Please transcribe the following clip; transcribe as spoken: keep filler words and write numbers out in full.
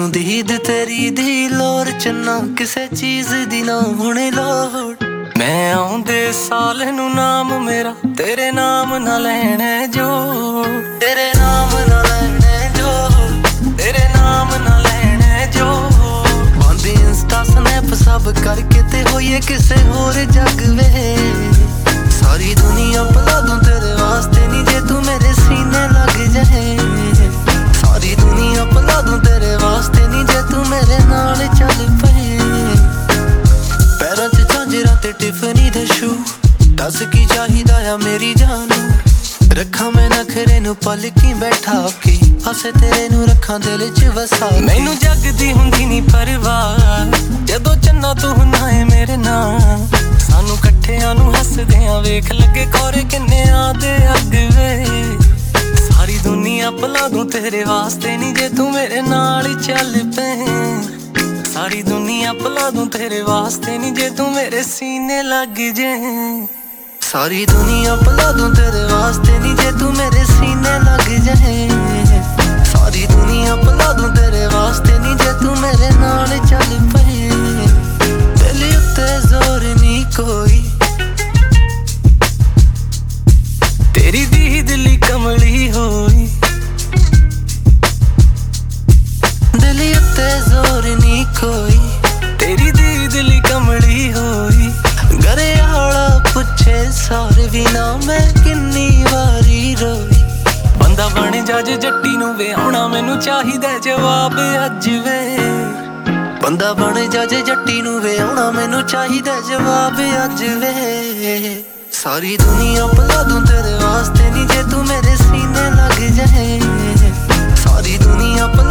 ਮੈਨੂੰ ਦੀਦ ਤੇਰੀ ਦੀ ਲੋੜ ਚ ਨਾ ਕਿਸੇ ਚੀਜ਼ ਦੀ ਨਾ ਹੁਣੇ ਲੋੜ। ਮੈਂ ਆਉਂਦੇ ਸਾਲ ਨੂੰ ਨਾਮ ਮੇਰਾ ਤੇਰੇ ਨਾਮ ਨਾ ਲੈਣੇ ਜੋ, ਤੇਰੇ ਨਾਮ ਨਾ ਲੈਣੇ ਜੋ, ਤੇਰੇ ਨਾਮ ਨਾ ਲੈਣੇ ਜੋ। ਬੰਦ ਇੰਸਟਾ ਸਨੈਪ ਸਭ ਕਰਕੇ ਤੇ ਹੋਈਏ ਕਿਸੇ ਹੋਰ ਜੱਗ ਵੇ। ਸਾਰੀ ਦੁਨੀਆ ਭੁਲਾ ਦੂੰ ਤੇਰੇ ਵਾਸਤੇ ਨੀ ਜੇ ਤੂੰ ਮੇਰੇ ਸੀਨੇ ਲੱਗ ਜਾਏ। ਸਾਰੀ ਦੁਨੀਆ ਭੁਲਾ ਦੂੰ ਤੇਰੇ ਵਾਸਤੇ ਨੀ ਜੇ ਤੂੰ ਮੇਰੇ ਨਾਲ ਚੱਲ ਪਏ। ਪੈਰਾਂ ਚ ਝਾਂਜਰਾਂ ਤੇ ਟਿਫਨੀ ਦੇ ਸ਼ੂ, ਦੱਸ ਕੀ ਚਾਹੀਦਾ ਆ ਮੇਰੀ ਜਾਨ ਨੂੰ। ਰੱਖਾਂ ਮੈਂ ਨਖਰੇ ਨੂੰ ਪਲਕੀ ਬੈਠਾ ਕੇ, ਹੱਸੇ ਤੇਰੇ ਨੂੰ ਰੱਖਾਂ ਦਿਲ ਚ ਵਸਾ। ਮੈਨੂੰ ਜੱਗ ਦੀ ਹੁੰਦੀ ਨੀ ਪਰਵਾਹ ਜਦੋਂ ਚੰਨਾ ਤੂੰ ਹੁੰਦਾ ਏ ਮੇਰੇ ਨਾਲ। ਸਾਨੂੰ ਇਕੱਠਿਆਂ ਨੂੰ ਹੱਸਦਿਆਂ ਵੇਖ ਲੱਗੇ ਖੌਰੇ ਕਿੰਨਿਆਂ ਦੇ ਅੱਗ ਵੇ। ਸਾਰੀ ਦੁਨੀਆ ਭੁਲਾ ਦੂੰ ਤੇਰੇ ਵਾਸਤੇ ਨੀ ਜੇ ਤੂੰ ਮੇਰੇ ਨਾਲ ਚੱਲ ਪਏ। ਸਾਰੀ ਦੁਨੀਆ ਭੁਲਾ ਦੂੰ ਤੇਰੇ ਵਾਸਤੇ ਨੀ ਜੇ ਤੂੰ ਮੇਰੇ ਸੀਨੇ ਲੱਗ ਜੇ। ਸਾਰੀ ਦੁਨੀਆ ਭੁਲਾ ਦੂੰ ਤੇਰੇ ਵਾਸਤੇ ਨੀ ਜੇ ਤੂੰ ਮੇਰੇ ਸੀਨੇ ਲੱਗ ਜਾਏ। ਸਾਰੀ ਦੁਨੀਆ ਭੁਲਾ ਦੂੰ ਤੇਰੇ ਵਾਸਤੇ ਨੀ ਜੇ ਤੂੰ ਮੇਰੇ ਨਾਲ ਚੱਲ ਪਏ। ਦਿਲ ਉੱਤੇ ਜ਼ੋਰ ਨੀ ਕੋਈ, ਤੇਰੀ ਦੀਦ ਲਈ ਕਮਲੀ ਹੋਈ। ਦਿਲ ਉੱਤੇ ਜ਼ੋਰ ਨੀ ਕੋਈ, ਤੇਰੀ ਦੀਦ ਲਈ ਕਮਲੀ ਹੋਈ। ਗਰੇਵਾਲਾ ਪੁੱਛੇ ਸਾਰੇ ਵੀ ਨਾ ਮੈਂ ਕਿੰਨੀ ਵਾਰੀ ਰੋਈ। ਬੰਦਾ ਬਣ ਜੱਜ ਜੱਟੀ ਨੂੰ ਵਿਆਹੁਣਾ ਮੈਨੂੰ ਚਾਹੀਦਾ ਜਵਾਬ ਅੱਜ ਵੇ। ਬੰਦਾ ਬਣ ਜੱਜ ਜੱਟੀ ਨੂੰ ਵਿਆਹੁਣਾ ਮੈਨੂੰ ਚਾਹੀਦਾ ਜਵਾਬ ਅੱਜ ਵੇ। ਸਾਰੀ ਦੁਨੀਆ ਭੁਲਾ ਦੂੰ ਤੇਰੇ ਵਾਸਤੇ ਨੀ ਜੇ ਤੂੰ ਮੇਰੇ ਸੀਨੇ ਲੱਗ ਜਾਏ। ਸਾਰੀ ਦੁਨੀਆ